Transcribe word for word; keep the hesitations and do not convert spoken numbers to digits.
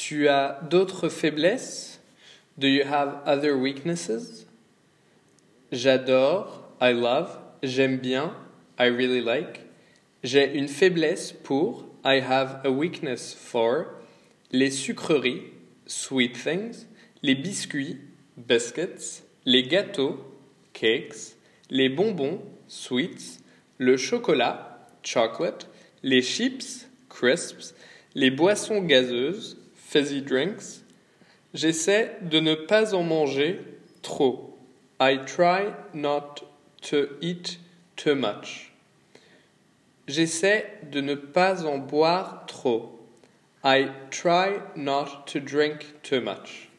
Tu as d'autres faiblesses? Do you have other weaknesses? J'adore, I love. J'aime bien, I really like. J'ai une faiblesse pour, I have a weakness for. Les sucreries, sweet things. Les biscuits, biscuits. Les gâteaux, cakes. Les bonbons, sweets. Le chocolat, chocolate. Les chips, crisps. Les boissons gazeuses, fizzy drinks. J'essaie de ne pas en manger trop. I try not to eat too much. J'essaie de ne pas en boire trop. I try not to drink too much.